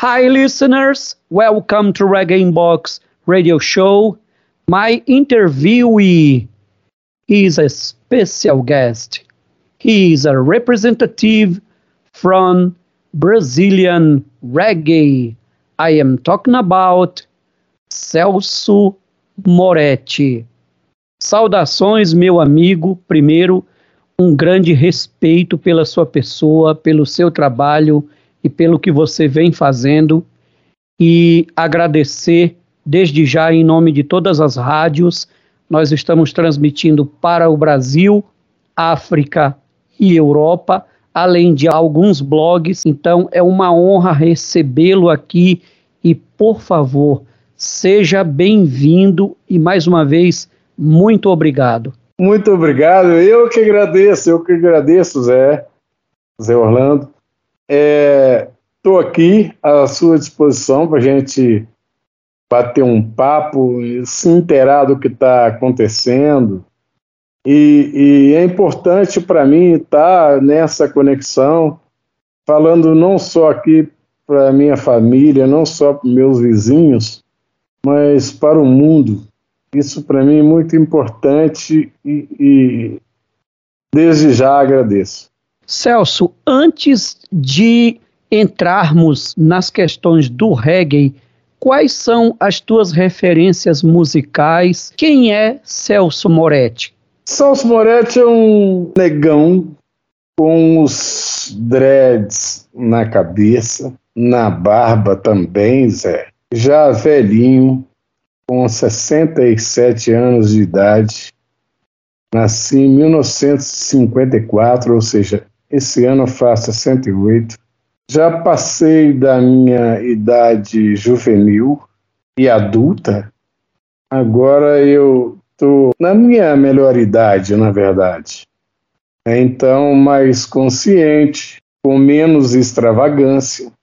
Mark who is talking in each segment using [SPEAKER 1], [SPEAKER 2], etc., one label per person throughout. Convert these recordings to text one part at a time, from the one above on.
[SPEAKER 1] Hi, listeners. Welcome to Reggae Inbox Radio Show. My interviewee is a special guest. He is a representative from Brazilian reggae. I am talking about Celso Moretti. Saudações, meu amigo. Primeiro, um grande respeito pela sua pessoa, pelo seu trabalho e pelo que você vem fazendo. E agradecer desde já em nome de todas as rádios. Nós estamos transmitindo para o Brasil, África e Europa, além de alguns blogs. Então é uma honra recebê-lo aqui e, por favor, seja bem-vindo e, mais uma vez, muito obrigado.
[SPEAKER 2] Muito obrigado, eu que agradeço, Zé Orlando. Estou aqui à sua disposição para a gente bater um papo, se inteirar do que está acontecendo. E é importante para mim estar nessa conexão, falando não só aqui para a minha família, não só para meus vizinhos, mas para o mundo. Isso para mim é muito importante e desde já agradeço.
[SPEAKER 1] Celso, antes de entrarmos nas questões do reggae, quais são as tuas referências musicais? Quem é Celso Moretti?
[SPEAKER 2] Celso Moretti é um negão com os dreads na cabeça, na barba também, Zé. Já velhinho, com 67 anos de idade. Nasci em 1954, ou seja, esse ano eu faço 68. Já passei da minha idade juvenil e adulta. Agora eu estou na minha melhor idade, na verdade. Então, mais consciente, com menos extravagância.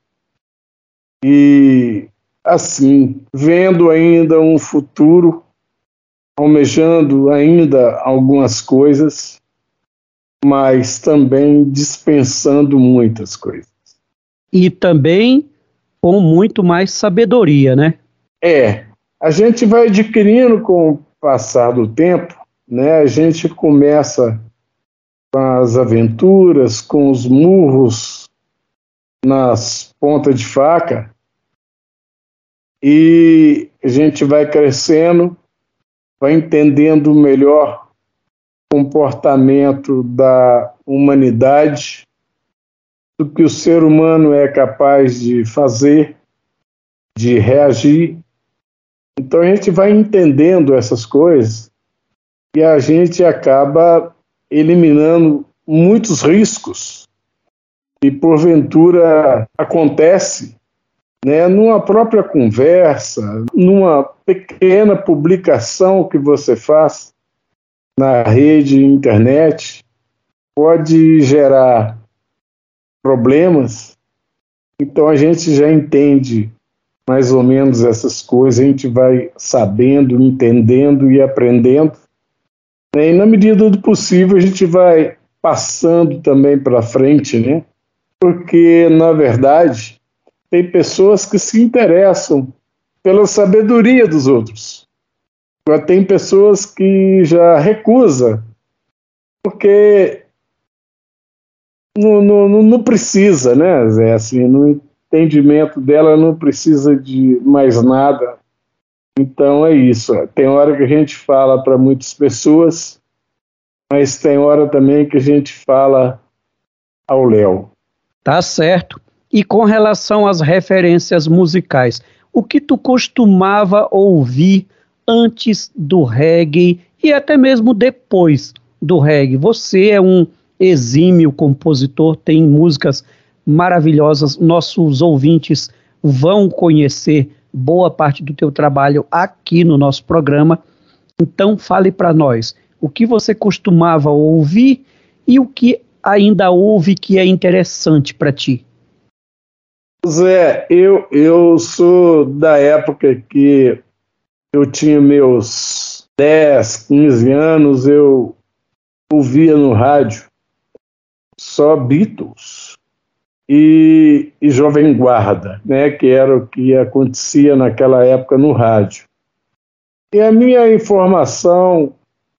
[SPEAKER 2] E, assim, vendo ainda um futuro, almejando ainda algumas coisas, mas também dispensando muitas coisas.
[SPEAKER 1] E também com muito mais sabedoria, né?
[SPEAKER 2] A gente vai adquirindo com o passar do tempo, né? A gente começa com as aventuras, com os murros nas pontas de faca, e a gente vai crescendo, vai entendendo melhor o comportamento da humanidade, do que o ser humano é capaz de fazer, de reagir. Então a gente vai entendendo essas coisas e a gente acaba eliminando muitos riscos que porventura acontece, né, numa própria conversa, numa pequena publicação que você faz na rede internet, pode gerar problemas. Então a gente já entende mais ou menos essas coisas, a gente vai sabendo, entendendo e aprendendo, né? E na medida do possível a gente vai passando também para frente, né? Porque, na verdade, tem pessoas que se interessam pela sabedoria dos outros. Agora, tem pessoas que já recusam, porque não precisa, né, Zé? Assim, no entendimento dela não precisa de mais nada. Então é isso. Tem hora que a gente fala para muitas pessoas, mas tem hora também que a gente fala ao léu.
[SPEAKER 1] Tá certo. E com relação às referências musicais, o que tu costumava ouvir antes do reggae e até mesmo depois do reggae? Você é um exímio compositor, tem músicas maravilhosas, nossos ouvintes vão conhecer boa parte do teu trabalho aqui no nosso programa. Então fale para nós, o que você costumava ouvir e o que ainda ouve que é interessante para ti?
[SPEAKER 2] Zé, eu sou da época que eu tinha meus 10, 15 anos, eu ouvia no rádio só Beatles. e Jovem Guarda, né, que era o que acontecia naquela época no rádio. E a minha informação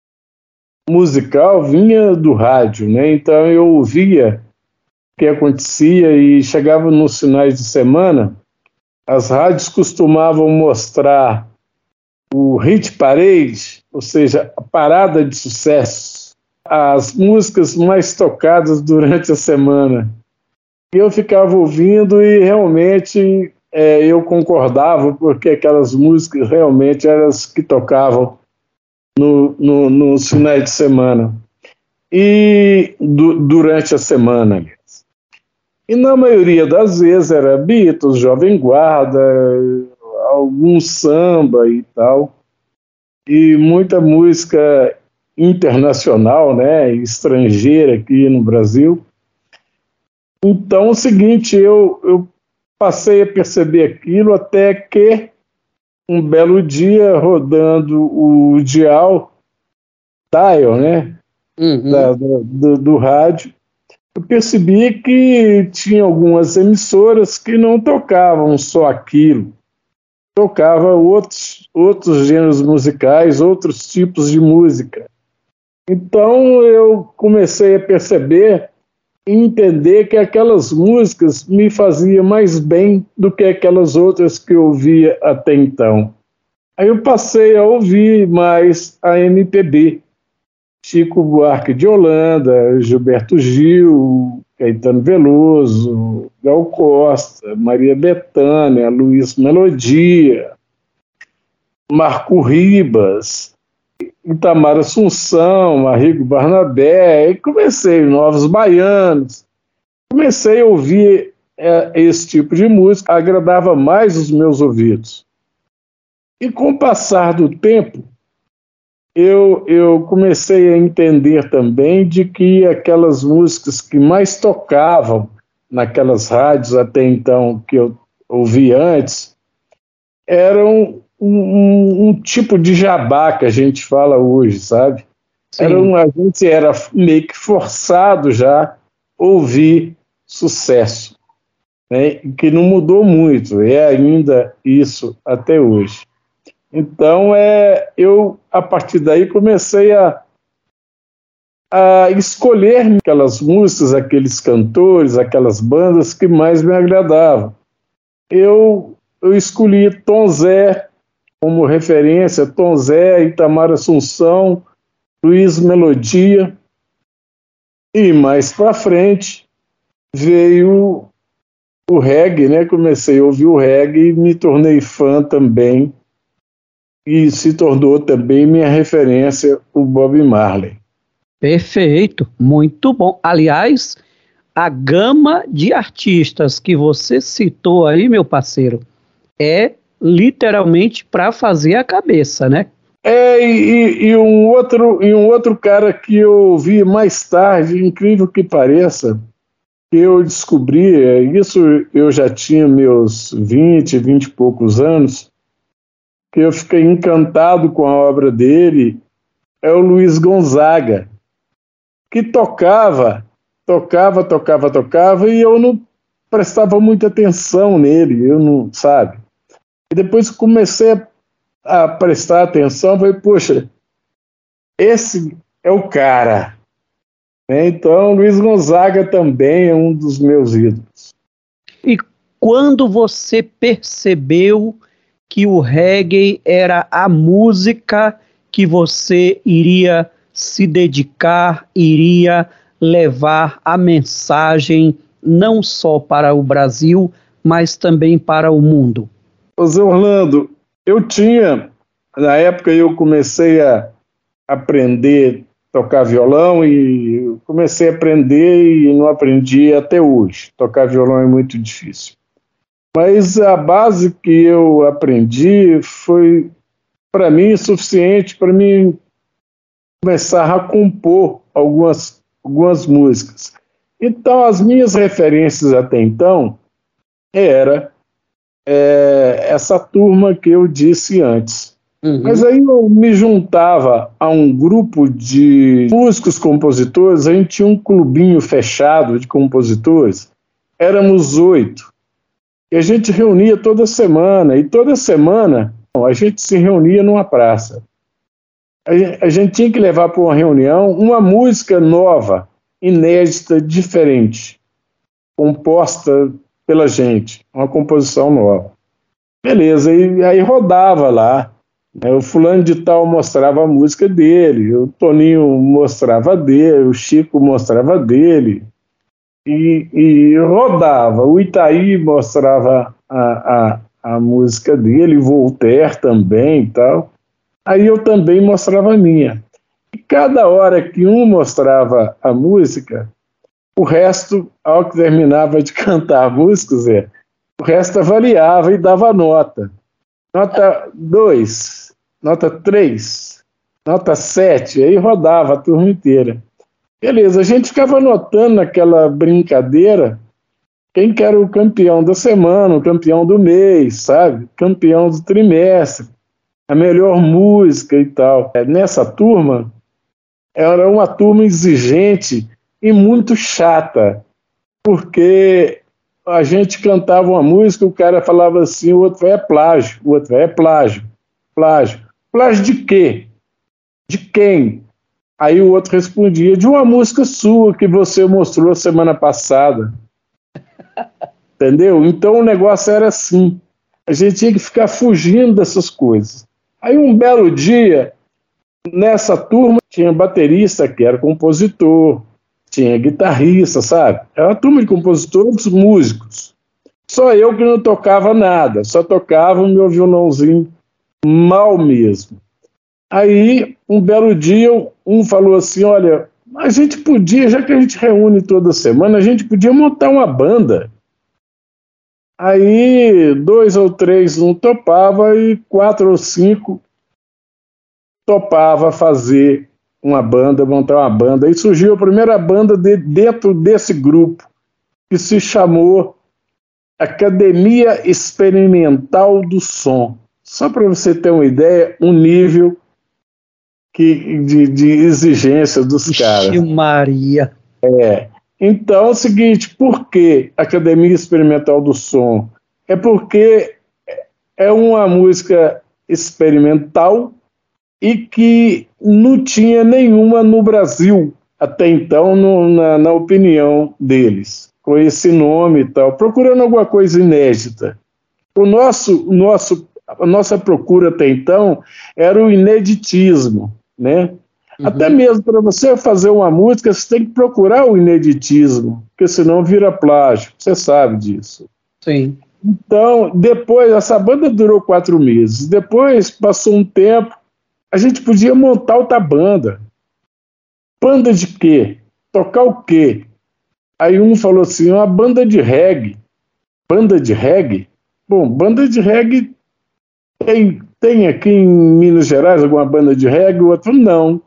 [SPEAKER 2] musical vinha do rádio, né? Então eu ouvia o que acontecia e chegava nos finais de semana, as rádios costumavam mostrar o Hit Parade, ou seja, a parada de sucesso, as músicas mais tocadas durante a semana. E eu ficava ouvindo e realmente eu concordava, porque aquelas músicas realmente eram as que tocavam nos finais de semana e durante a semana. E na maioria das vezes era Beatles, Jovem Guarda, algum samba e tal, e muita música internacional, né, estrangeira aqui no Brasil. Então, é o seguinte, eu passei a perceber aquilo até que um belo dia, rodando o dial, né, do rádio, eu percebi que tinha algumas emissoras que não tocavam só aquilo, tocava outros gêneros musicais, outros tipos de música. Então eu comecei a perceber e entender que aquelas músicas me faziam mais bem do que aquelas outras que eu ouvia até então. Aí eu passei a ouvir mais a MPB, Chico Buarque de Holanda, Gilberto Gil, Caetano Veloso, Gal Costa, Maria Bethânia, Luiz Melodia, Marco Ribas, Itamar Assunção, Arrigo Barnabé, e comecei Novos Baianos, comecei a ouvir esse tipo de música, agradava mais os meus ouvidos. E com o passar do tempo, eu comecei a entender também de que aquelas músicas que mais tocavam naquelas rádios até então que eu ouvi antes eram um tipo de jabá que a gente fala hoje, sabe? A gente era meio que forçado já a ouvir sucesso, né? Que não mudou muito, é ainda isso até hoje. Então, eu, a partir daí, comecei a escolher aquelas músicas, aqueles cantores, aquelas bandas que mais me agradavam. Eu escolhi Tom Zé como referência, Tom Zé, Itamar Assunção, Luiz Melodia, e mais para frente veio o reggae, né? Comecei a ouvir o reggae e me tornei fã também, e se tornou também minha referência, o Bob Marley.
[SPEAKER 1] Perfeito, muito bom. Aliás, a gama de artistas que você citou aí, meu parceiro, é literalmente para fazer a cabeça, né?
[SPEAKER 2] E um outro cara que eu ouvi mais tarde, incrível que pareça, que eu descobri, isso eu já tinha meus 20 e poucos anos, que eu fiquei encantado com a obra dele, é o Luiz Gonzaga, que tocava, e eu não prestava muita atenção nele, eu não, sabe? E depois comecei a prestar atenção, falei, poxa, esse é o cara. Então, Luiz Gonzaga também é um dos meus ídolos.
[SPEAKER 1] E quando você percebeu que o reggae era a música que você iria se dedicar, iria levar a mensagem não só para o Brasil, mas também para o mundo?
[SPEAKER 2] José Orlando, na época eu comecei a aprender a tocar violão e comecei a aprender e não aprendi até hoje. Tocar violão é muito difícil. Mas a base que eu aprendi foi, para mim, suficiente para mim começar a compor algumas músicas. Então, as minhas referências até então era essa turma que eu disse antes. Uhum. Mas aí eu me juntava a um grupo de músicos compositores, a gente tinha um clubinho fechado de compositores, éramos 8. E a gente reunia toda semana. E toda semana a gente se reunia numa praça. A gente tinha que levar para uma reunião uma música nova, inédita, diferente, composta pela gente, uma composição nova. Beleza, e aí rodava lá. O fulano de tal mostrava a música dele, o Toninho mostrava dele, o Chico mostrava dele, e rodava. O Itaí mostrava a música dele, Voltaire também e tal. Aí eu também mostrava a minha. E cada hora que um mostrava a música, o resto, ao que terminava de cantar a música, Zé, o resto avaliava e dava nota. Nota 2, nota 3, nota 7, aí rodava a turma inteira. Beleza, a gente ficava anotando naquela brincadeira quem que era o campeão da semana, o campeão do mês, sabe? Campeão do trimestre, a melhor música e tal. Nessa turma, era uma turma exigente e muito chata, porque a gente cantava uma música, o cara falava assim, o outro é plágio, o outro é plágio, plágio. Plágio de quê? De quem? Aí o outro respondia, de uma música sua que você mostrou semana passada. Entendeu? Então o negócio era assim. A gente tinha que ficar fugindo dessas coisas. Aí um belo dia, nessa turma, tinha baterista que era compositor, tinha guitarrista, sabe? Era uma turma de compositores, músicos. Só eu que não tocava nada, só tocava o meu violãozinho mal mesmo. Aí, um belo dia, um falou assim, olha, a gente podia, já que a gente reúne toda semana, a gente podia montar uma banda. Aí, 2 ou 3 não topava e 4 ou 5 topava fazer uma banda, montar uma banda. E surgiu a primeira banda dentro desse grupo, que se chamou Academia Experimental do Som. Só para você ter uma ideia, um nível de exigência dos caras.
[SPEAKER 1] Maria.
[SPEAKER 2] Então é o seguinte, por que Academia Experimental do Som? É porque é uma música experimental e que não tinha nenhuma no Brasil, até então, na opinião deles, com esse nome e tal, procurando alguma coisa inédita. A nossa procura até então era o ineditismo, né? Uhum. Até mesmo para você fazer uma música, você tem que procurar o ineditismo, porque senão vira plágio, você sabe disso.
[SPEAKER 1] Sim.
[SPEAKER 2] Então, depois, essa banda durou 4 meses, depois passou um tempo, a gente podia montar outra banda. Banda de quê? Tocar o quê? Aí um falou assim, uma banda de reggae. Banda de reggae? Bom, banda de reggae tem aqui em Minas Gerais alguma banda de reggae? O outro, não.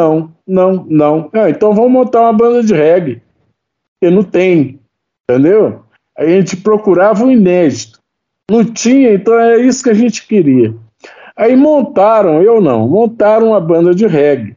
[SPEAKER 2] Então vamos montar uma banda de reggae. Porque não tem, entendeu? A gente procurava o inédito. Não tinha, então é isso que a gente queria. Aí montaram uma banda de reggae.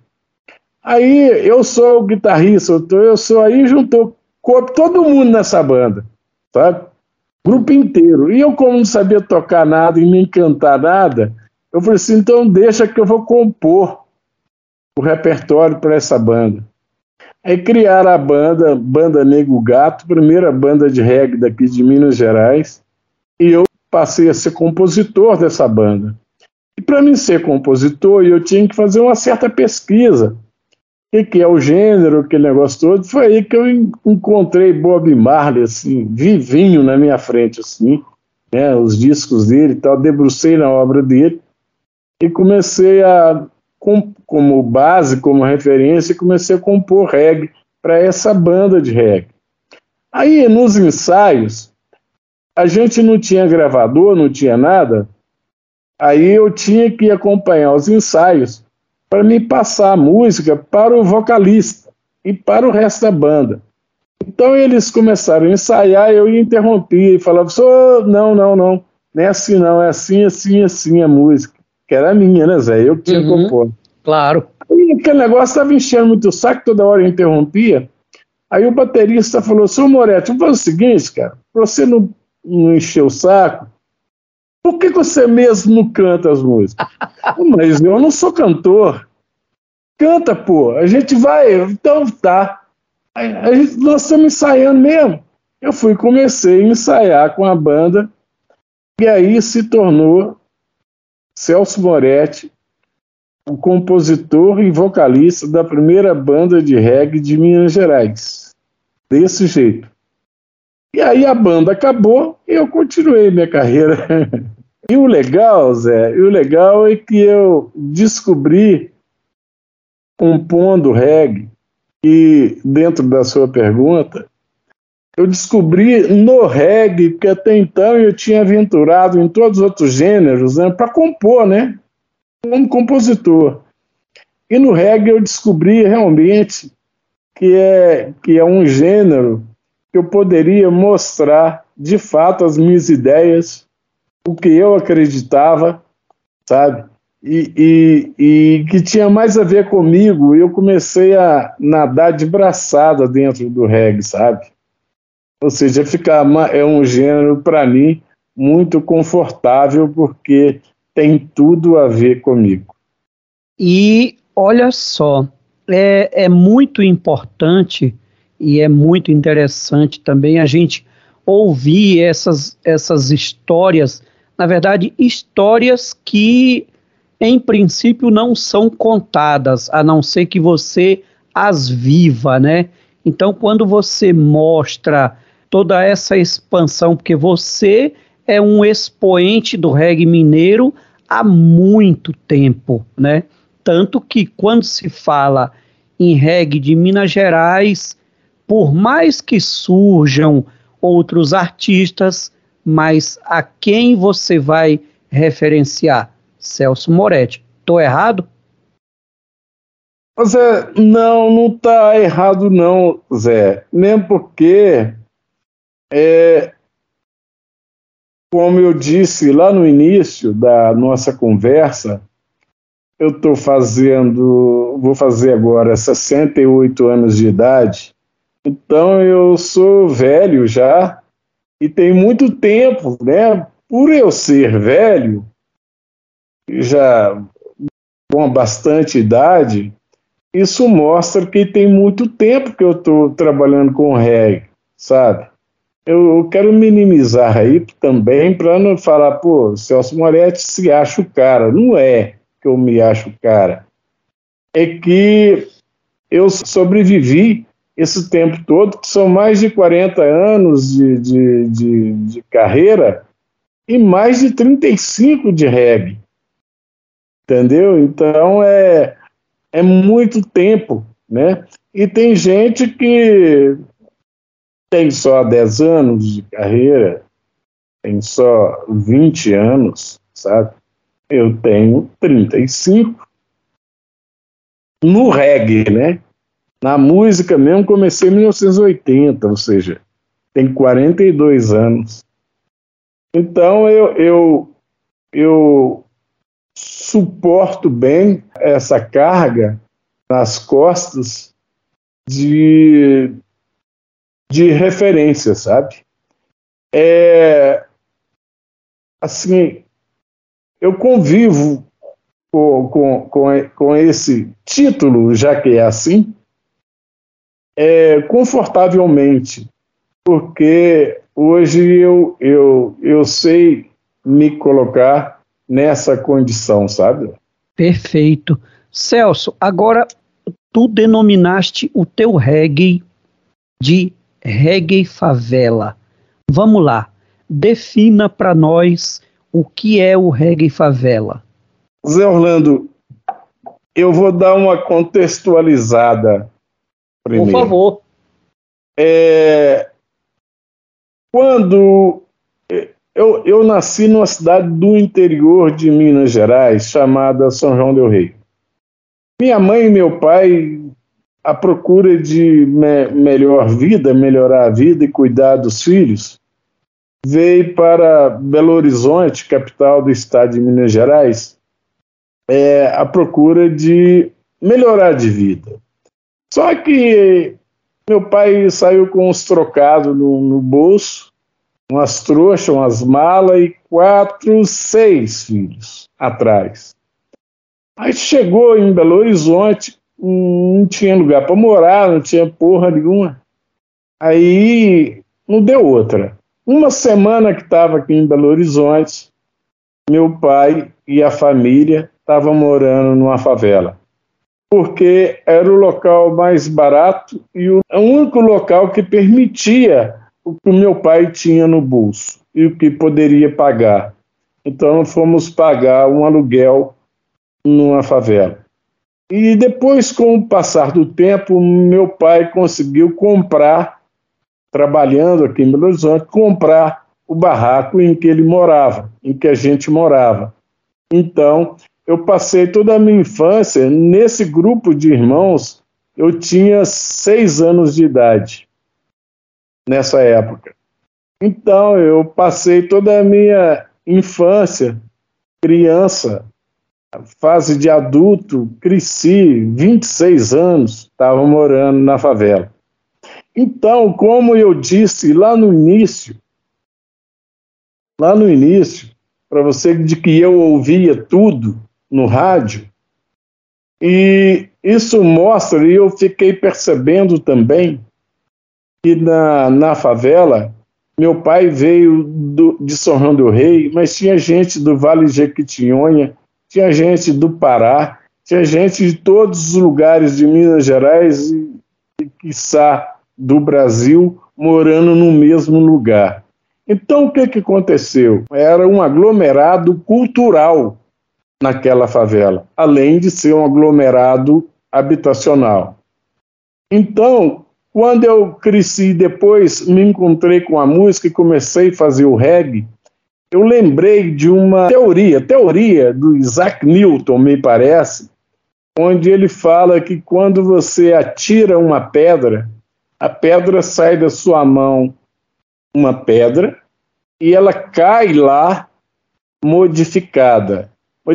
[SPEAKER 2] Aí eu sou o guitarrista, aí juntou todo mundo nessa banda, sabe? Grupo inteiro. E eu, como não sabia tocar nada e nem cantar nada, eu falei assim, então deixa que eu vou compor o repertório para essa banda. Aí criaram a Banda Nego Gato, primeira banda de reggae daqui de Minas Gerais, e eu passei a ser compositor dessa banda. E para mim ser compositor, eu tinha que fazer uma certa pesquisa. O que é o gênero, aquele negócio todo. Foi aí que eu encontrei Bob Marley, assim, vivinho na minha frente, assim, né, os discos dele e tal, debrucei na obra dele e comecei como base, como referência, comecei a compor reggae para essa banda de reggae. Aí, nos ensaios, a gente não tinha gravador, não tinha nada, aí eu tinha que acompanhar os ensaios para me passar a música para o vocalista e para o resto da banda. Então eles começaram a ensaiar, eu interrompia e falava, não é assim não, é assim a música, que era minha, né, Zé? Eu que tinha composto.
[SPEAKER 1] Claro.
[SPEAKER 2] E aquele negócio estava enchendo muito o saco, toda hora eu interrompia. Aí o baterista falou, seu Moretti, vamos fazer o seguinte, cara, pra você não encher o saco, por que você mesmo não canta as músicas? Mas eu não sou cantor. Canta, pô, a gente vai, então tá. Nós estamos ensaiando mesmo. Eu comecei a ensaiar com a banda, e aí se tornou Celso Moretti, o compositor e vocalista da primeira banda de reggae de Minas Gerais. Desse jeito. E aí a banda acabou e eu continuei minha carreira. E o legal, Zé, é que eu descobri, compondo reggae, e dentro da sua pergunta, eu descobri no reggae, porque até então eu tinha aventurado em todos os outros gêneros, né, para compor, né, como compositor. E no reggae eu descobri realmente que é um gênero que eu poderia mostrar de fato as minhas ideias, o que eu acreditava, sabe? E que tinha mais a ver comigo. Eu comecei a nadar de braçada dentro do reggae, sabe? Ou seja, é um gênero, para mim, muito confortável, porque tem tudo a ver comigo.
[SPEAKER 1] E olha só, é muito importante e é muito interessante também a gente ouvir essas histórias, na verdade, histórias que em princípio não são contadas, a não ser que você as viva, né? Então, quando você mostra toda essa expansão, porque você é um expoente do reggae mineiro há muito tempo, né? Tanto que quando se fala em reggae de Minas Gerais, por mais que surjam outros artistas, mas a quem você vai referenciar? Celso Moretti. Estou errado?
[SPEAKER 2] Zé, não está errado não, Zé. Mesmo porque, como eu disse lá no início da nossa conversa, vou fazer agora 68 anos de idade, então eu sou velho já e tem muito tempo, né? Por eu ser velho, já com bastante idade, isso mostra que tem muito tempo que eu estou trabalhando com reggae, sabe? Eu quero minimizar aí também para não falar, pô, Celso Moretti se acha o cara. Não é que eu me acho o cara. É que eu sobrevivi esse tempo todo, que são mais de 40 anos de carreira e mais de 35 de reggae, entendeu? Então é muito tempo, né? E tem gente que tem só 10 anos de carreira, tem só 20 anos, sabe? Eu tenho 35 no reggae, né? Na música mesmo comecei em 1980, ou seja, tem 42 anos. Então eu suporto bem essa carga nas costas de, de referência, sabe? Assim, eu convivo com esse título, já que é assim, confortavelmente, porque hoje eu sei me colocar nessa condição, sabe?
[SPEAKER 1] Perfeito. Celso, agora tu denominaste o teu reggae de reggae favela. Vamos lá, defina para nós o que é o reggae favela.
[SPEAKER 2] Zé Orlando, eu vou dar uma contextualizada
[SPEAKER 1] Por
[SPEAKER 2] primeiro.
[SPEAKER 1] favor.
[SPEAKER 2] Quando eu nasci numa cidade do interior de Minas Gerais, chamada São João del Rei. Minha mãe e meu pai, à procura de melhor vida, melhorar a vida e cuidar dos filhos, veio para Belo Horizonte, capital do estado de Minas Gerais, à procura de melhorar de vida. Só que Meu pai saiu com uns trocados no bolso, umas trouxas, umas malas e 4, 6 filhos atrás. Aí chegou em Belo Horizonte, não tinha lugar para morar, não tinha porra nenhuma. Aí não deu outra. Uma semana que estava aqui em Belo Horizonte, meu pai e a família estavam morando numa favela, porque era o local mais barato e o único local que permitia o que o meu pai tinha no bolso e o que poderia pagar. Então fomos pagar um aluguel numa favela. E depois, com o passar do tempo, meu pai conseguiu comprar, trabalhando aqui em Belo Horizonte, comprar o barraco em que ele morava, em que a gente morava. Então, eu passei toda a minha infância nesse grupo de irmãos. Eu tinha 6 anos de idade nessa época. Então, eu passei toda a minha infância, criança, fase de adulto, cresci, 26 anos, estava morando na favela. Então, como eu disse lá no início, para você, de que eu ouvia tudo no rádio, e isso mostra, e eu fiquei percebendo também, que na favela, meu pai veio de São João do Rei, mas tinha gente do Vale Jequitinhonha, tinha gente do Pará, tinha gente de todos os lugares de Minas Gerais e quiçá, do Brasil, morando no mesmo lugar. Então, o que aconteceu? Era um aglomerado cultural naquela favela, além de ser um aglomerado habitacional. Então, quando eu cresci, depois me encontrei com a música e comecei a fazer o reggae, eu lembrei de uma teoria do Isaac Newton, me parece, onde ele fala que quando você atira uma pedra, a pedra sai da sua mão, uma pedra, e ela cai lá modificada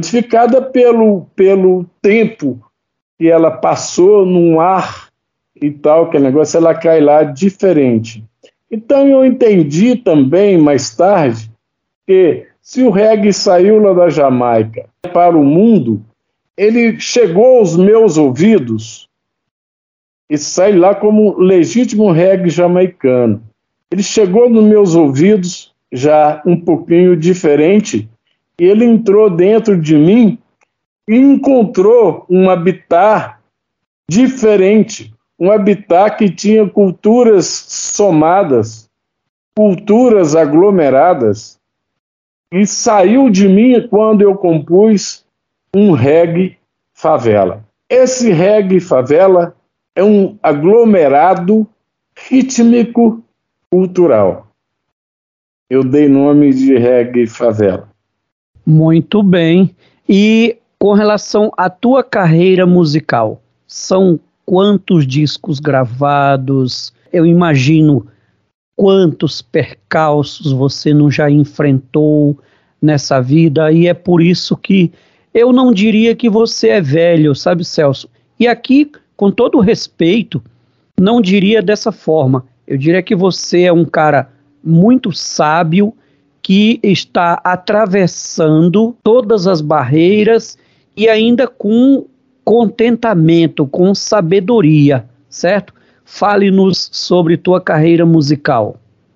[SPEAKER 2] pelo tempo que ela passou num ar e tal, aquele negócio, ela cai lá diferente. Então eu entendi também, mais tarde, que se o reggae saiu lá da Jamaica para o mundo, ele chegou aos meus ouvidos e sai lá como legítimo reggae jamaicano. Ele chegou nos meus ouvidos já um pouquinho diferente e ele entrou dentro de mim e encontrou um habitat diferente, um habitat que tinha culturas somadas, culturas aglomeradas, e saiu de mim quando eu compus um reggae favela. Esse reggae favela é um aglomerado rítmico cultural. Eu dei nome de reggae favela.
[SPEAKER 1] Muito bem. E com relação à tua carreira musical, são quantos discos gravados? Eu imagino quantos percalços você não já enfrentou nessa vida, e é por isso que eu não diria que você é velho, sabe, Celso? E aqui, com todo respeito, não diria dessa forma. Eu diria que você é um cara muito sábio que está atravessando todas as barreiras e ainda com contentamento, com sabedoria, certo? Fale-nos sobre tua carreira musical.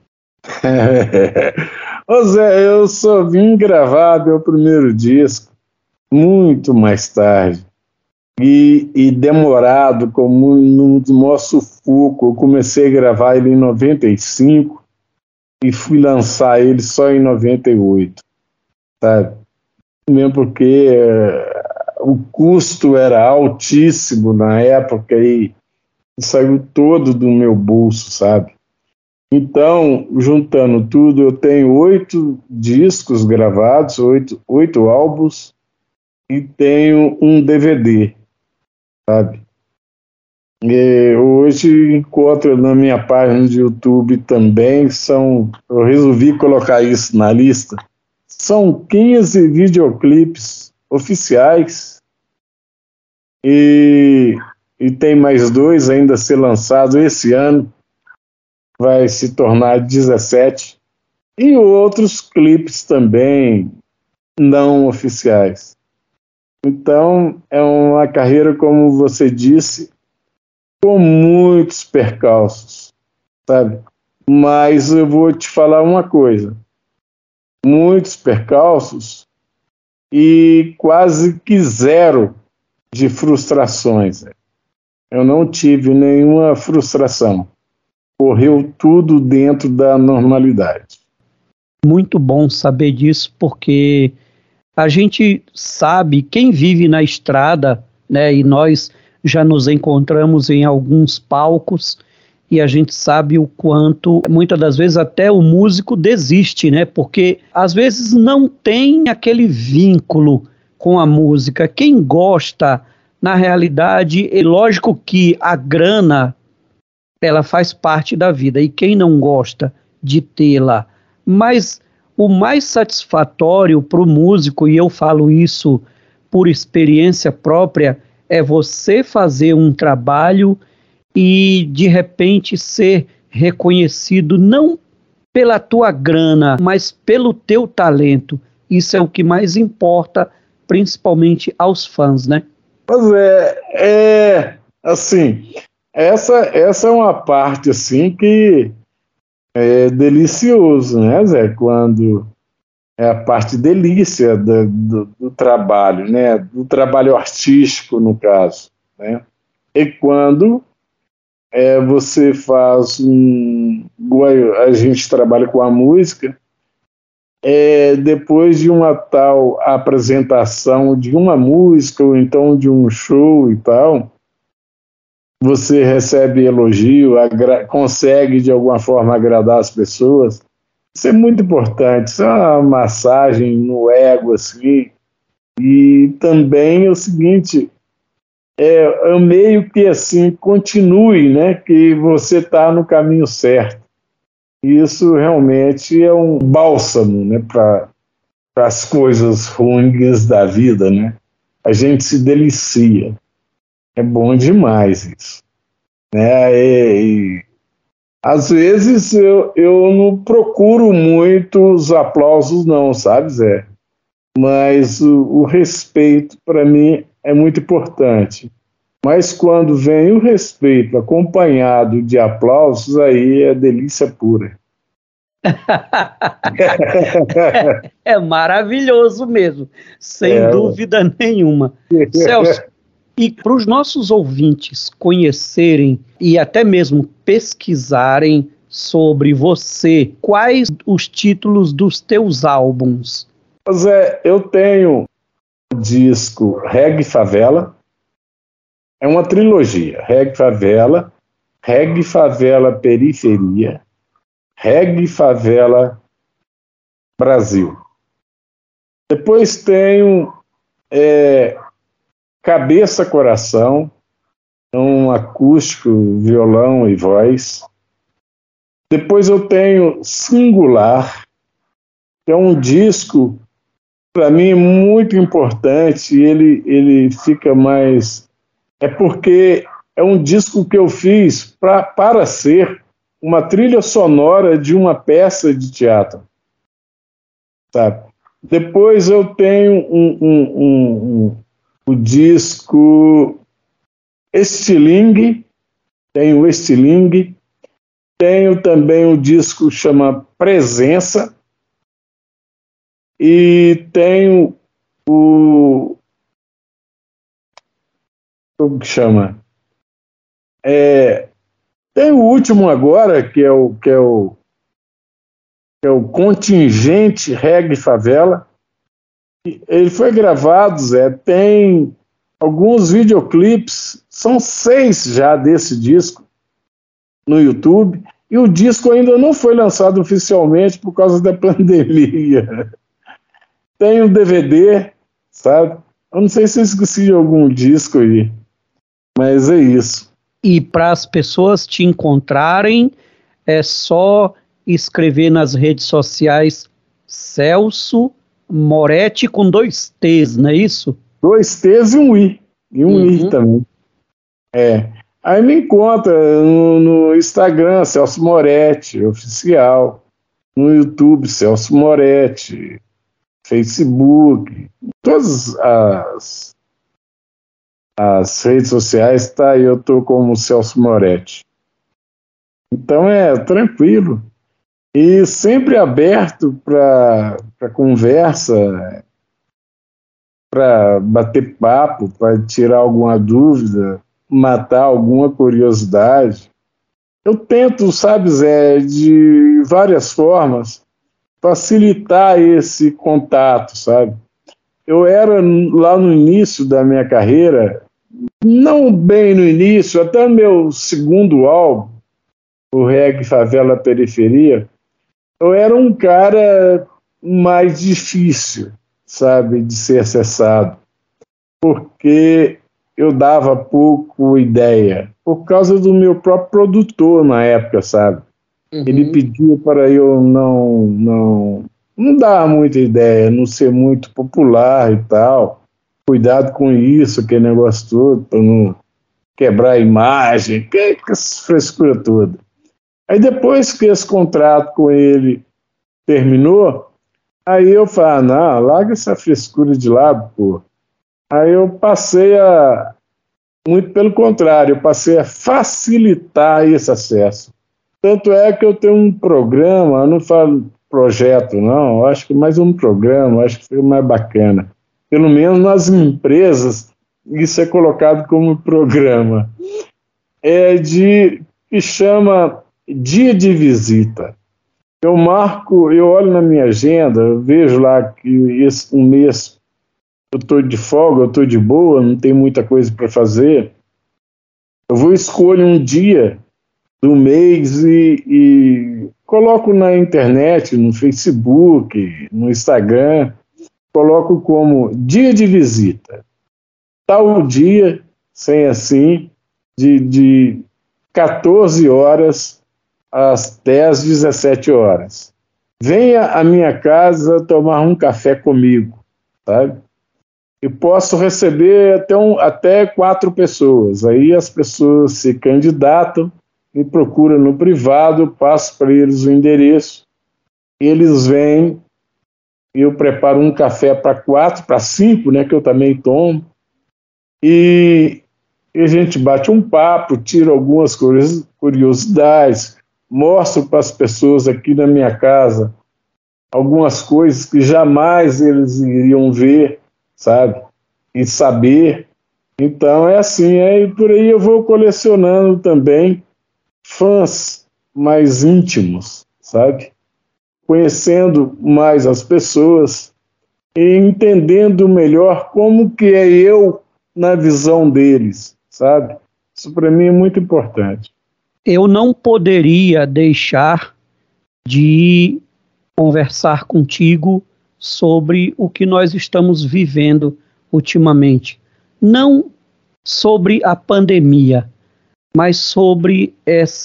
[SPEAKER 2] Ô Zé, eu só vim gravar meu primeiro disco muito mais tarde e demorado, com no maior sufoco. Eu comecei a gravar ele em 95 e fui lançar ele só em 98, sabe? Mesmo porque o custo era altíssimo na época e saiu todo do meu bolso, sabe? Então, juntando tudo, eu tenho 8 discos gravados, 8 álbuns, e tenho um DVD, sabe? E hoje encontro na minha página de YouTube também, eu resolvi colocar isso na lista, são 15 videoclipes oficiais e e tem mais 2 ainda a ser lançados esse ano, vai se tornar 17, e outros clipes também não oficiais. Então, é uma carreira, como você disse, com muitos percalços, sabe? Mas eu vou te falar uma coisa, muitos percalços e quase que zero de frustrações. Eu não tive nenhuma frustração. Correu tudo dentro da normalidade.
[SPEAKER 1] Muito bom saber disso, porque a gente sabe, quem vive na estrada, né, e nós já nos encontramos em alguns palcos, e a gente sabe o quanto, muitas das vezes, até o músico desiste, né, porque às vezes não tem aquele vínculo com a música. Quem gosta, na realidade, é lógico que a grana, ela faz parte da vida, e quem não gosta de tê-la, mas o mais satisfatório para o músico, e eu falo isso por experiência própria, é você fazer um trabalho e de repente ser reconhecido não pela tua grana, mas pelo teu talento. Isso é o que mais importa, principalmente aos fãs, né?
[SPEAKER 2] Pois assim, essa é uma parte assim que é delicioso, né, Zé? Quando é a parte delícia do trabalho, né? Do trabalho artístico, no caso, né? E quando você faz a gente trabalha com a música, depois de uma tal apresentação de uma música ou então de um show e tal, você recebe elogio, consegue de alguma forma agradar as pessoas. Isso é muito importante, isso é uma massagem no ego, assim. E também é o seguinte, é meio que assim, continue, né, que você está no caminho certo. E isso realmente é um bálsamo, né, para as coisas ruins da vida, né? A gente se delicia. É bom demais isso, né? E às vezes eu não procuro muito os aplausos, não, sabe, Zé? Mas o respeito, para mim, é muito importante. Mas quando vem o respeito acompanhado de aplausos, aí é delícia pura.
[SPEAKER 1] É maravilhoso mesmo, sem
[SPEAKER 2] É,
[SPEAKER 1] dúvida nenhuma. Celso, e para os nossos ouvintes conhecerem e até mesmo pesquisarem sobre você, quais os títulos dos teus álbuns?
[SPEAKER 2] Mas eu tenho o disco Reggae Favela, é uma trilogia, Reggae Favela Periferia, Reggae Favela Brasil. Depois tenho Cabeça Coração, um acústico, violão e voz. Depois eu tenho Singular, que é um disco, para mim, muito importante. Ele fica mais... É porque é um disco que eu fiz para ser uma trilha sonora de uma peça de teatro, sabe? Depois eu tenho o disco Estilingue, tenho Estilingue, tenho também um disco que chama Presença e tenho como que chama? Tem o último agora, que é o Contingente Reggae Favela. Ele foi gravado, Zé, tem alguns videoclipes, são 6 já desse disco no YouTube, e o disco ainda não foi lançado oficialmente por causa da pandemia. Tem um DVD, sabe? Eu não sei se eu esqueci de algum disco aí, mas é isso.
[SPEAKER 1] E para as pessoas te encontrarem, é só escrever nas redes sociais Celso Moretti com 2 T's, não é isso?
[SPEAKER 2] 2 T's e um I. E um I também. Aí me encontra no Instagram, Celso Moretti, oficial, no YouTube, Celso Moretti, Facebook, todas as redes sociais, tá? Eu estou como Celso Moretti. Então é tranquilo. E sempre aberto para conversa, para bater papo, para tirar alguma dúvida, matar alguma curiosidade. Eu tento, sabe, Zé, de várias formas, facilitar esse contato, sabe? Eu era, lá no início da minha carreira, não bem no início, até o meu segundo álbum, o Reggae Favela Periferia, eu era um cara mais difícil, sabe, de ser acessado, porque eu dava pouco ideia, por causa do meu próprio produtor na época, sabe? Ele pediu para eu não dar muita ideia, não ser muito popular e tal. Cuidado com isso, aquele negócio todo, para não quebrar a imagem, que essa frescura toda. Aí depois que esse contrato com ele terminou, aí eu falei, não, larga essa frescura de lado, pô. Aí eu passei muito pelo contrário, eu passei a facilitar esse acesso. Tanto é que eu tenho um programa, eu não falo projeto, não, eu acho que mais um programa, eu acho que foi mais bacana. Pelo menos nas empresas, isso é colocado como programa. Que chama Dia de Visita. Eu marco, eu olho na minha agenda, eu vejo lá que um mês eu estou de folga, eu estou de boa, não tem muita coisa para fazer. Eu vou escolher um dia do mês e coloco na internet, no Facebook, no Instagram, coloco como dia de visita. Tal dia, sem assim, de 14 horas às 10, 17 horas. Venha à minha casa tomar um café comigo, sabe? E posso receber até 4 pessoas. Aí as pessoas se candidatam, me procuram no privado, passo para eles o endereço, eles vêm, eu preparo um café para 4, para 5, né, que eu também tomo, e a gente bate um papo, tira algumas curiosidades, mostro para as pessoas aqui na minha casa algumas coisas que jamais eles iriam ver, sabe? E saber. Então é assim, e por aí eu vou colecionando também fãs mais íntimos, sabe? Conhecendo mais as pessoas e entendendo melhor como que é eu na visão deles, sabe? Isso para mim é muito importante.
[SPEAKER 1] Eu não poderia deixar de conversar contigo sobre o que nós estamos vivendo ultimamente. Não sobre a pandemia, mas sobre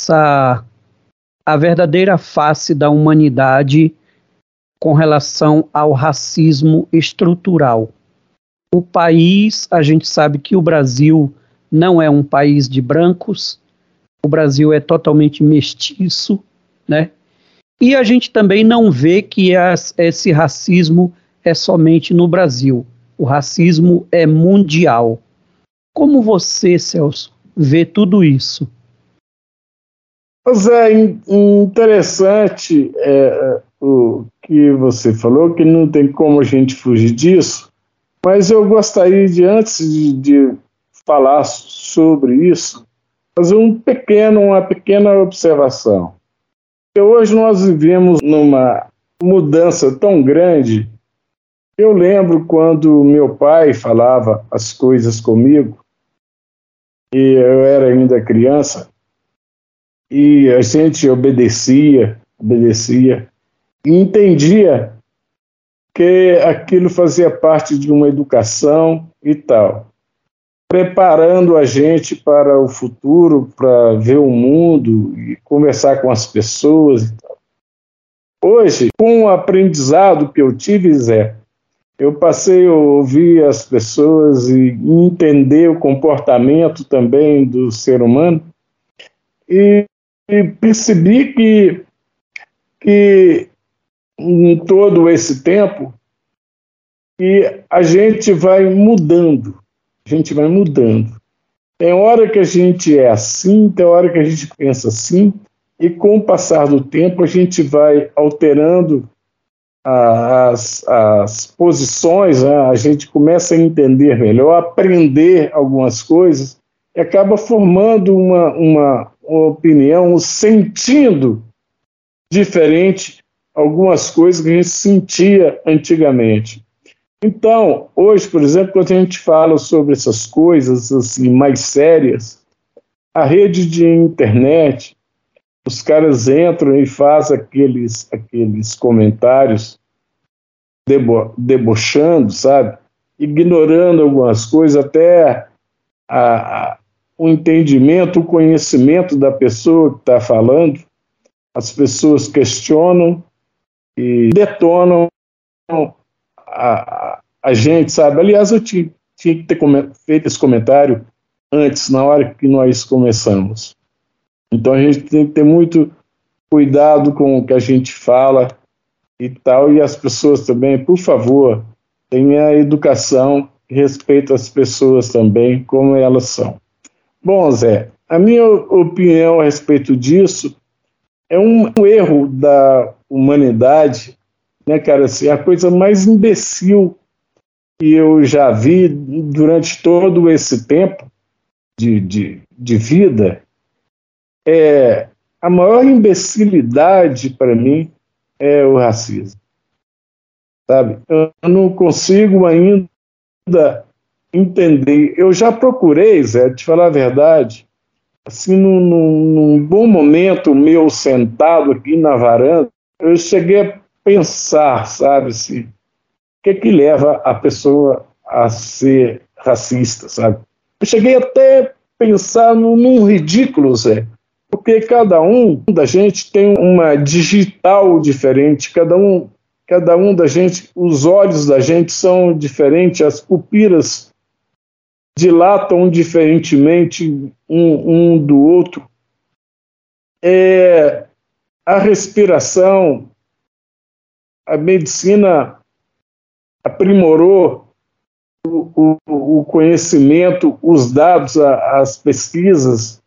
[SPEAKER 1] a verdadeira face da humanidade com relação ao racismo estrutural. O país, a gente sabe que o Brasil não é um país de brancos, o Brasil é totalmente mestiço, né? E a gente também não vê que esse racismo é somente no Brasil. O racismo é mundial. Como você, Celso, vê tudo isso?
[SPEAKER 2] Mas é interessante o que você falou, que não tem como a gente fugir disso, mas eu gostaria de, antes de falar sobre isso, fazer uma pequena observação. Porque hoje nós vivemos numa mudança tão grande. Eu lembro quando meu pai falava as coisas comigo, e eu era ainda criança, e a gente obedecia, e entendia que aquilo fazia parte de uma educação e tal, preparando a gente para o futuro, para ver o mundo e conversar com as pessoas e tal. Hoje, com o aprendizado que eu tive, Zé, Eu passei a ouvir as pessoas e entender o comportamento também do ser humano e percebi que em todo esse tempo que a gente vai mudando, Tem hora que a gente é assim, tem hora que a gente pensa assim, e com o passar do tempo a gente vai alterando as posições, né? A gente começa a entender melhor, aprender algumas coisas, e acaba formando uma opinião, sentindo diferente algumas coisas que a gente sentia antigamente. Então, hoje, por exemplo, quando a gente fala sobre essas coisas assim mais sérias, a rede de internet, os caras entram e fazem aqueles comentários debochando, sabe? Ignorando algumas coisas, até o entendimento, o conhecimento da pessoa que está falando. As pessoas questionam e detonam a gente, sabe? Aliás, eu tinha que ter feito esse comentário antes, na hora que nós começamos. Então a gente tem que ter muito cuidado com o que a gente fala e tal, e as pessoas também, por favor, tenha educação e respeito às pessoas também, como elas são. Bom, Zé, a minha opinião a respeito disso é um erro da humanidade, né, cara? Assim, a coisa mais imbecil que eu já vi durante todo esse tempo de vida é a maior imbecilidade para mim é o racismo, sabe? Eu não consigo ainda entender. Eu já procurei, Zé, te falar a verdade, assim, num bom momento meu sentado aqui na varanda, eu cheguei a pensar, sabe, assim, o que leva a pessoa a ser racista, sabe? Eu cheguei até a pensar num ridículo, Zé, porque cada um da gente tem uma digital diferente, cada um da gente, os olhos da gente são diferentes, as pupilas dilatam diferentemente um do outro. A respiração, a medicina aprimorou o conhecimento, os dados, as pesquisas,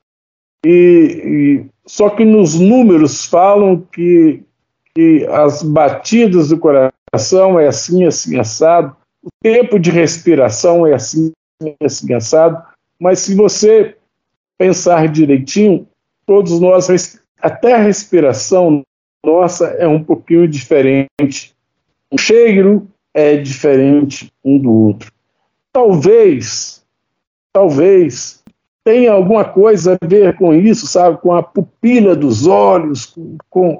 [SPEAKER 2] só que nos números falam que as batidas do coração é assim, assim, assado, o tempo de respiração é assim, assim, assado, mas se você pensar direitinho, todos nós, até a respiração nossa é um pouquinho diferente, o cheiro é diferente um do outro. Talvez tenha alguma coisa a ver com isso, sabe? Com a pupila dos olhos, com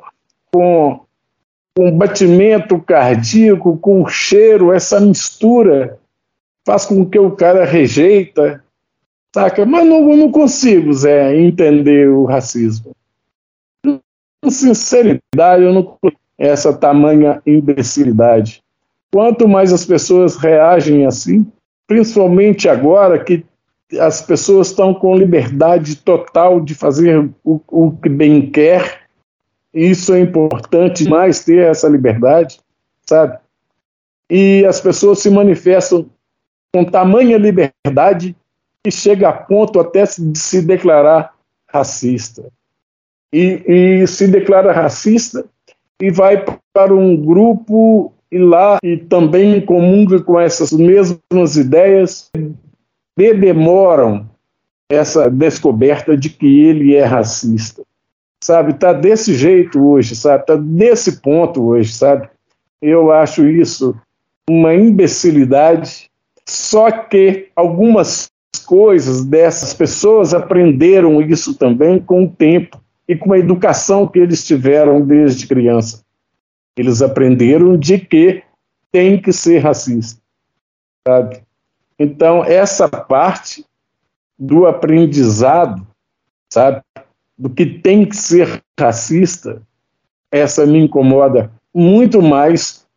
[SPEAKER 2] o batimento cardíaco, com o cheiro, essa mistura faz com que o cara rejeita, saca? Mas não consigo, Zé, entender o racismo. Com sinceridade, eu não consigo essa tamanha imbecilidade. Quanto mais as pessoas reagem assim, principalmente agora que as pessoas estão com liberdade total de fazer o que bem quer, isso é importante demais ter essa liberdade, sabe? E as pessoas se manifestam com tamanha liberdade que chega a ponto até de se declarar racista. E se declara racista e vai para um grupo e lá e também comunga com essas mesmas ideias, demoram essa descoberta de que ele é racista. Sabe, está desse jeito hoje, sabe? Está desse ponto hoje, sabe? Eu acho isso uma imbecilidade, só que algumas coisas dessas pessoas aprenderam isso também com o tempo e com a educação que eles tiveram desde criança. Eles aprenderam de que tem que ser racista, sabe? Então, essa parte do aprendizado, sabe, do que tem que ser racista, essa me incomoda muito mais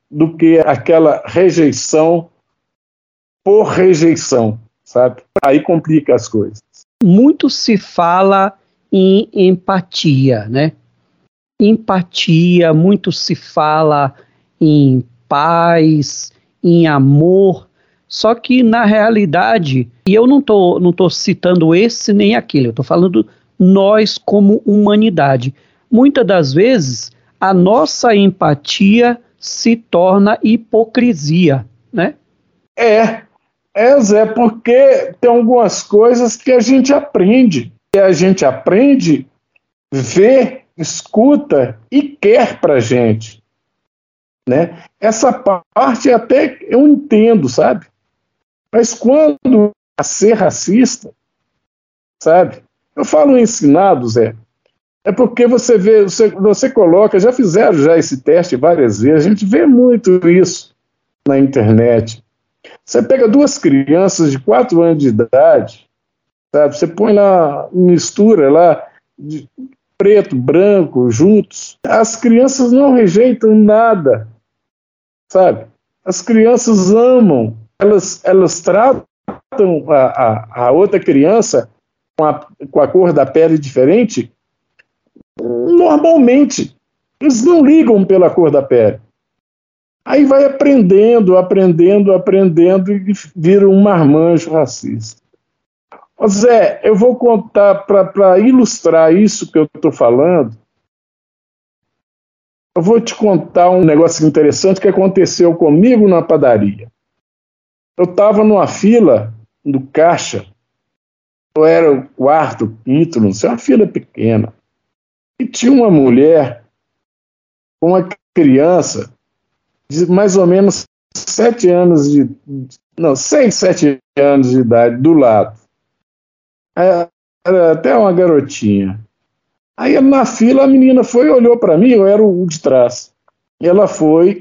[SPEAKER 2] do que aquela rejeição por rejeição, sabe? Aí complica as coisas.
[SPEAKER 1] Muito se fala em empatia, né? Empatia, muito se fala em paz, em amor, só que na realidade, e eu não tô citando esse nem aquele, eu tô falando nós como humanidade. Muitas das vezes, a nossa empatia se torna hipocrisia, né?
[SPEAKER 2] Zé, porque tem algumas coisas que a gente aprende. E a gente aprende, vê, escuta e quer pra gente, né? Essa parte até eu entendo, sabe? Mas quando a ser racista, sabe? Eu falo ensinado, Zé, é porque você vê, você coloca, já fizeram já esse teste várias vezes, a gente vê muito isso na internet. Você pega duas crianças de 4 anos de idade, sabe? Você põe lá, mistura lá, de preto, branco, juntos. As crianças não rejeitam nada, sabe? As crianças amam, elas tratam a outra criança com a cor da pele diferente normalmente. Eles não ligam pela cor da pele. Aí vai aprendendo e vira um marmanjo racista. Ô Zé, eu vou contar, para ilustrar isso que eu estou falando, eu vou te contar um negócio interessante que aconteceu comigo na padaria. Eu estava numa fila do caixa, eu era o quarto, quinto, não sei, uma fila pequena. E tinha uma mulher com uma criança de mais ou menos 7 anos de... Não, 6, 7 anos de idade, do lado. Era até uma garotinha. Aí na fila a menina foi e olhou para mim, eu era o de trás. E ela foi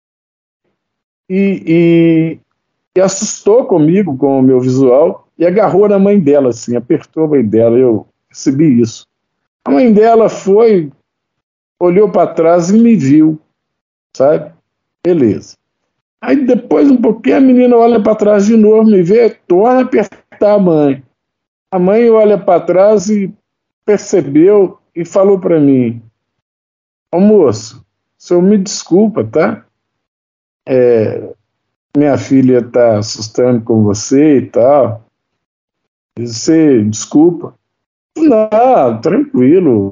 [SPEAKER 2] e assustou comigo, com o meu visual, e agarrou na mãe dela, assim, apertou a mãe dela, eu percebi isso. A mãe dela foi, olhou para trás e me viu, sabe? Beleza. Aí depois, um pouquinho, a menina olha para trás de novo, me vê, torna a apertar a mãe. A mãe olha para trás e percebeu e falou para mim: ô moço, o senhor me desculpa, tá? Minha filha está assustando com você e tal. Você desculpa? Não, tranquilo.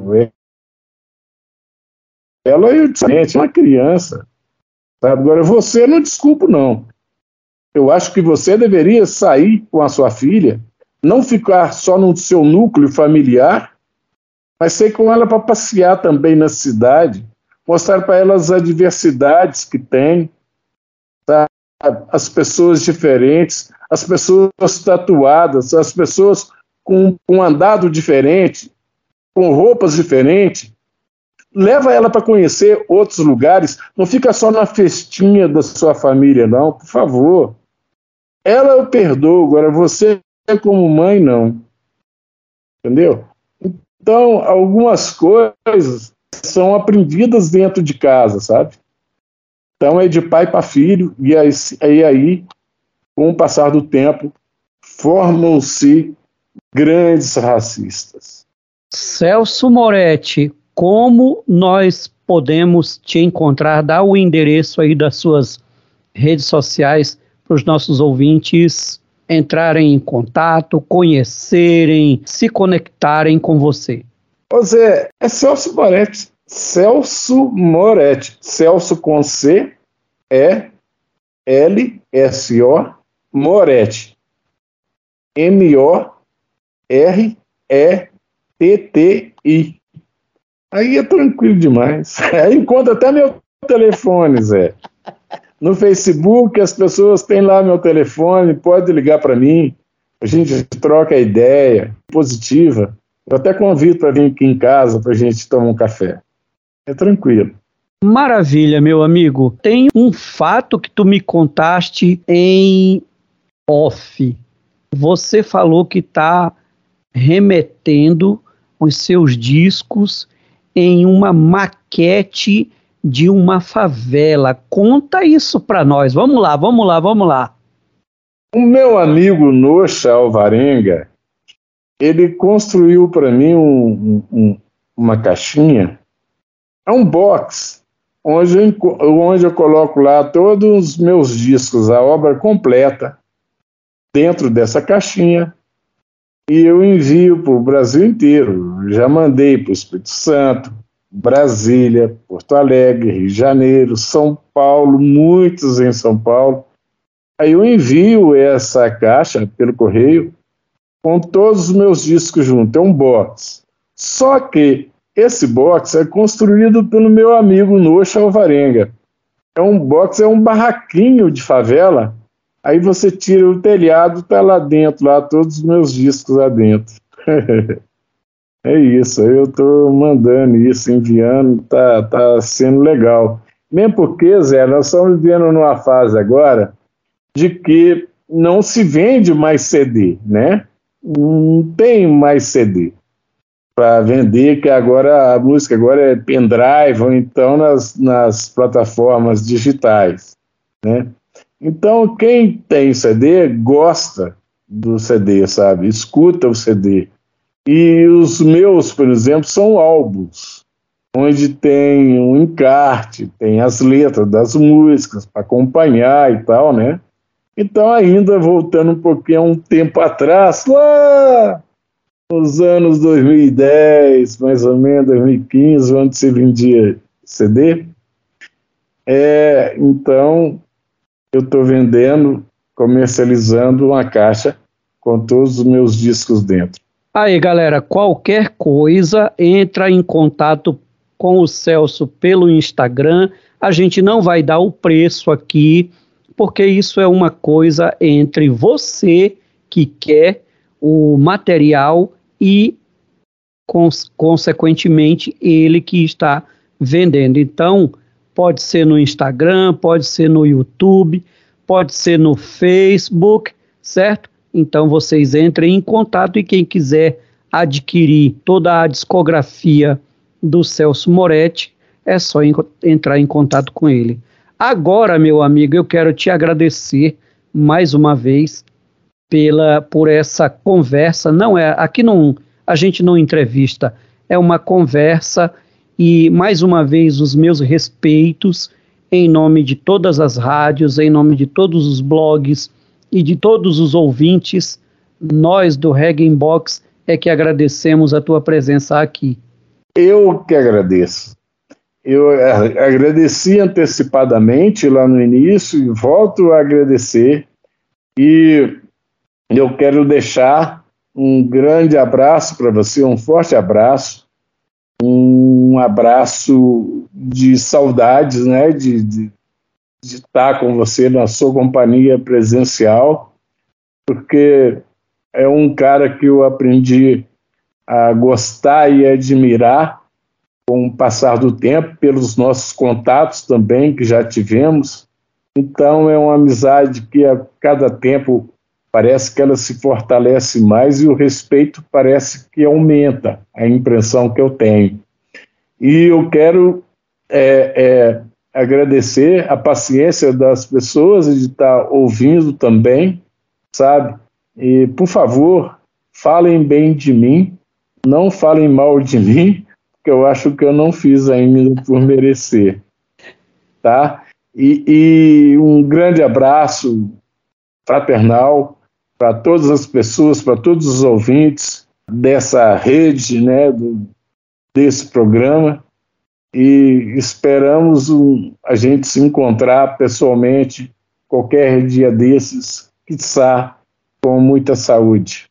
[SPEAKER 2] Ela é uma criança. Sabe? Agora, você não desculpa, não. Eu acho que você deveria sair com a sua filha, não ficar só no seu núcleo familiar, mas sair com ela para passear também na cidade, mostrar para ela as adversidades que tem, tá? As pessoas diferentes, as pessoas tatuadas, as pessoas com um andado diferente, com roupas diferentes. Leva ela para conhecer outros lugares, não fica só na festinha da sua família, não, por favor. Ela eu perdoo, agora você como mãe, não. Entendeu? Então, algumas coisas são aprendidas dentro de casa, sabe? Então, é de pai para filho, e aí, com o passar do tempo, formam-se grandes racistas.
[SPEAKER 1] Celso Moretti, como nós podemos te encontrar? Dá o endereço aí das suas redes sociais para os nossos ouvintes entrarem em contato, conhecerem, se conectarem com você.
[SPEAKER 2] Ô Zé, é Celso Moretti. Celso Moretti. Celso com C, E-L-S-O, Moretti. M-O-R-E-T-T-I. Aí é tranquilo demais. Aí encontra até meu telefone, Zé. No Facebook, as pessoas têm lá meu telefone, pode ligar para mim, a gente troca ideia positiva. Eu até convido para vir aqui em casa para a gente tomar um café. É tranquilo.
[SPEAKER 1] Maravilha, meu amigo. Tem um fato que tu me contaste em off. Você falou que está remetendo os seus discos em uma maquete de uma favela. Conta isso para nós. Vamos lá, vamos lá, vamos lá.
[SPEAKER 2] O meu amigo Noxa Alvarenga, ele construiu para mim uma caixinha, é um box, onde eu coloco lá todos os meus discos, a obra completa, dentro dessa caixinha, e eu envio para o Brasil inteiro. Já mandei para o Espírito Santo, Brasília, Porto Alegre, Rio de Janeiro, São Paulo, muitos em São Paulo. Aí eu envio essa caixa pelo correio com todos os meus discos juntos, é um box. Só que esse box é construído pelo meu amigo Noxa Alvarenga. É um box, é um barraquinho de favela. Aí você tira o telhado, tá lá dentro, lá todos os meus discos lá dentro. É isso, aí eu tô mandando isso, enviando, tá sendo legal. Mesmo porque, Zé, nós estamos vivendo numa fase agora de que não se vende mais CD, né? Não tem mais CD para vender, que agora a música agora é pendrive ou então nas plataformas digitais, né? Então, quem tem CD gosta do CD, sabe? Escuta o CD. E os meus, por exemplo, são álbuns, onde tem um encarte, tem as letras das músicas para acompanhar e tal, né? Então, ainda voltando um pouquinho a um tempo atrás, lá nos anos 2010, mais ou menos, 2015, onde se vendia CD, então eu estou vendendo, comercializando uma caixa com todos os meus discos dentro.
[SPEAKER 1] Aí, galera, qualquer coisa, entra em contato com o Celso pelo Instagram. A gente não vai dar o preço aqui, porque isso é uma coisa entre você que quer o material e, consequentemente, ele que está vendendo. Então, pode ser no Instagram, pode ser no YouTube, pode ser no Facebook, certo? Então, vocês entrem em contato e quem quiser adquirir toda a discografia do Celso Moretti, é só entrar em contato com ele. Agora, meu amigo, eu quero te agradecer mais uma vez por essa conversa. Aqui não, a gente não entrevista, é uma conversa e mais uma vez os meus respeitos em nome de todas as rádios, em nome de todos os blogs e de todos os ouvintes. Nós do Reggae Box é que agradecemos a tua presença aqui.
[SPEAKER 2] Eu que agradeço. Eu agradeci antecipadamente lá no início e volto a agradecer. E eu quero deixar um grande abraço para você, um forte abraço, um abraço de saudades, né, de estar com você na sua companhia presencial, porque é um cara que eu aprendi a gostar e admirar com o passar do tempo, pelos nossos contatos também que já tivemos. Então é uma amizade que a cada tempo parece que ela se fortalece mais e o respeito parece que aumenta, a impressão que eu tenho. E eu quero agradecer a paciência das pessoas de estar ouvindo também, sabe? E, por favor, falem bem de mim, não falem mal de mim, que eu acho que eu não fiz ainda por merecer, tá? E um grande abraço fraternal para todas as pessoas, para todos os ouvintes dessa rede, né, desse programa, e esperamos a gente se encontrar pessoalmente qualquer dia desses, quiçá com muita saúde.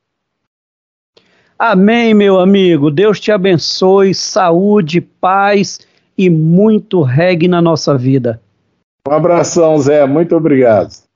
[SPEAKER 1] Amém, meu amigo. Deus te abençoe, saúde, paz e muito reggae na nossa vida.
[SPEAKER 2] Um abração, Zé. Muito obrigado.